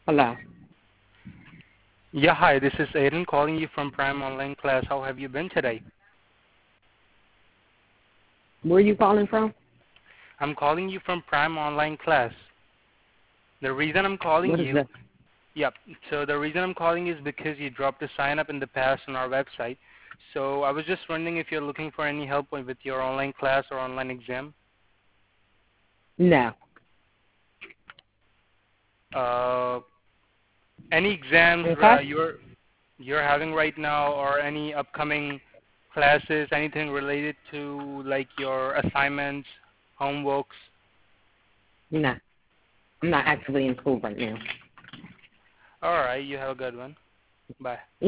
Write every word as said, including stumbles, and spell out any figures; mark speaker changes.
Speaker 1: Hello.
Speaker 2: Yeah, hi, this is Aiden calling you from Prime Online Class. How have you been today?
Speaker 1: Where are you calling from?
Speaker 2: I'm calling you from Prime Online Class. The reason I'm calling
Speaker 1: What is
Speaker 2: you,
Speaker 1: that?
Speaker 2: yep, so the reason I'm calling is because you dropped a sign up in the past on our website. So I was just wondering if you're looking for any help with your online class or online exam.
Speaker 1: No.
Speaker 2: Uh, any exams
Speaker 1: Okay.
Speaker 2: uh, you're you're having right now, or any upcoming classes, anything related to like your assignments, homeworks?
Speaker 1: No. I'm not actually in school right now.
Speaker 2: All right, you have a good one. Bye.